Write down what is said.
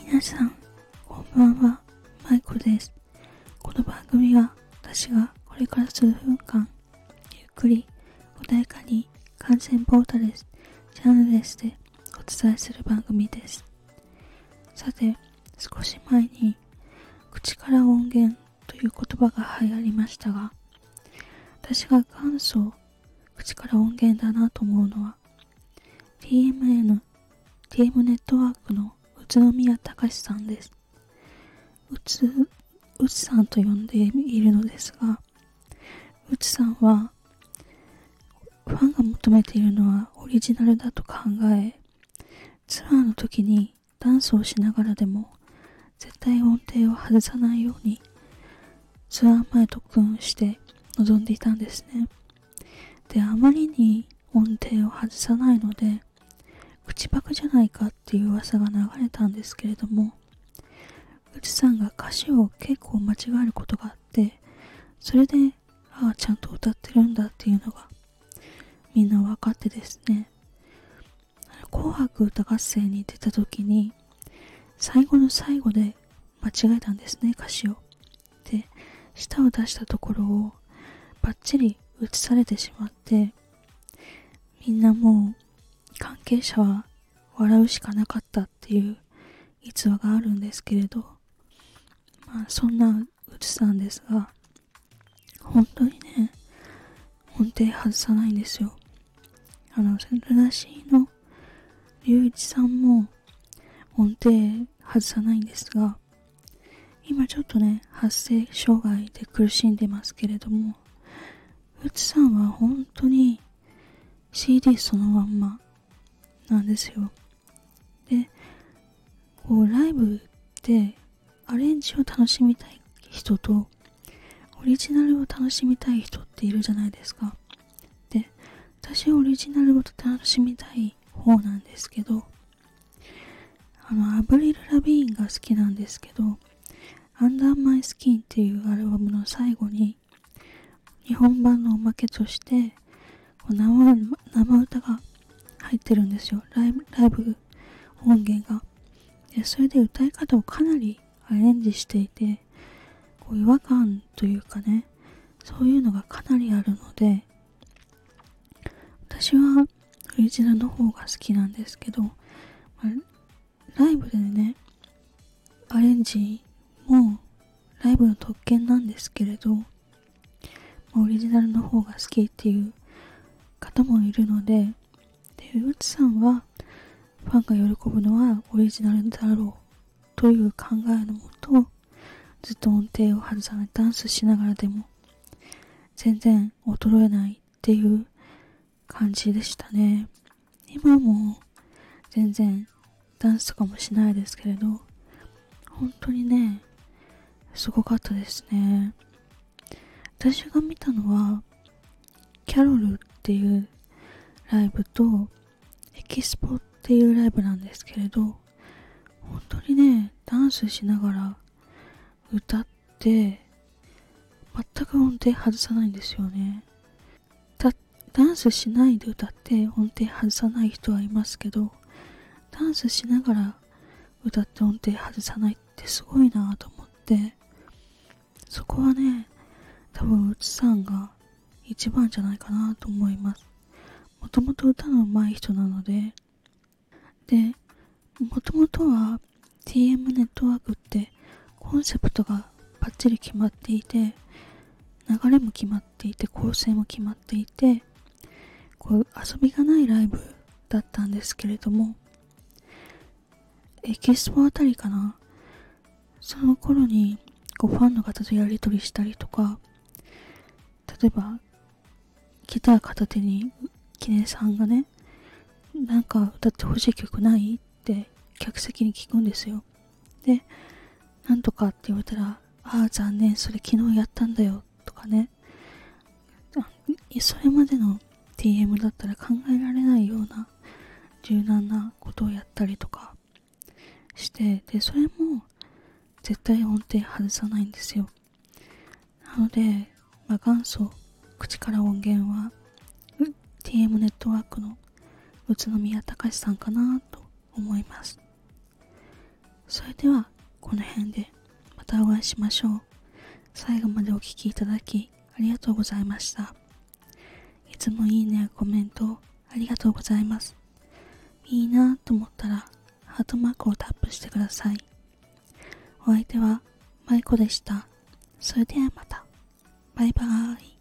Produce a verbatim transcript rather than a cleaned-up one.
皆さん、こんばんは。マイコです。この番組は私がこれから数分間、ゆっくり穏やかに感染ボーダレス、ジャーナレスでお伝えする番組です。さて、少し前に口から音源という言葉が流行りましたが、私が元祖口から音源だなと思うのは ティーエムエヌ、ティーエム ネットワークの宇都宮隆さんです。うつ、うつさんと呼んでいるのですが、うつさんはファンが求めているのはオリジナルだと考え、ツアーの時にダンスをしながらでも絶対音程を外さないようにツアー前特訓して臨んでいたんですね。で、あまりに音程を外さないので口パクじゃないかっていう噂が流れたんですけれども、うつさんが歌詞を結構間違えることがあって、それでああちゃんと歌ってるんだっていうのがみんな分かってですね、紅白歌合戦に出た時に最後の最後で間違えたんですね、歌詞を。で、舌を出したところをバッチリ映されてしまって、みんなもう関係者は笑うしかなかったっていう逸話があるんですけれど、まあそんなうつさんですが、本当にね、音程外さないんですよ。あの、ルナシーの龍一さんも音程外さないんですが、今ちょっとね、発声障害で苦しんでますけれども、うつさんは本当に シーディー そのまんまなんですよ。で、こうライブでアレンジを楽しみたい人とオリジナルを楽しみたい人っているじゃないですか。で、私はオリジナルを楽しみたい方なんですけど、あのアブリル・ラビーンが好きなんですけど、Under My Skin っていうアルバムの最後に日本版のおまけとして生、生歌が入ってるんですよ。ライブ、ライブ音源が。で、それで歌い方をかなりアレンジしていて、こう違和感というかね、そういうのがかなりあるので、私はオリジナルの方が好きなんですけど、まあ、ライブでね、アレンジもライブの特権なんですけれど、オリジナルの方が好きっていう方もいるので、で、うつさんはファンが喜ぶのはオリジナルだろうという考えのもと、ずっと音程を外さない、ダンスしながらでも全然衰えないっていう感じでしたね。今も全然ダンスとかもしないですけれど、本当にね、すごかったですね。私が見たのはキャロルっていうライブとエキスポっていうライブなんですけれど、本当にね、ダンスしながら歌って全く音程外さないんですよね。だダンスしないで歌って音程外さない人はいますけど、ダンスしながら歌って音程外さないってすごいなと思って、そこはね、多分うつさんが一番じゃないかなと思います。もともと歌の上手い人なので、で、もともとは ティーエム ネットワークってコンセプトがバッチリ決まっていて、流れも決まっていて、構成も決まっていて、こう遊びがないライブだったんですけれども、エキスポあたりかな、その頃にこうファンの方とやり取りしたりとか、例えばギター片手にキネさんがね、なんか歌ってほしい曲ないって客席に聞くんですよ。で、なんとかって言われたら、ああ残念、それ昨日やったんだよとかね、それまでの ティーエム だったら考えられないような柔軟なことをやったりとかして、で、それも絶対音程外さないんですよ。なので、まあ、元祖口から音源は ティーエム ネットワークの宇都宮隆さんかなと思います。 それではこの辺でまたお会いしましょう。最後までお聞きいただきありがとうございました。いつもいいねやコメントありがとうございます。いいなと思ったらハートマークをタップしてください。お相手はマイコでした。それではまた。バイバーイ。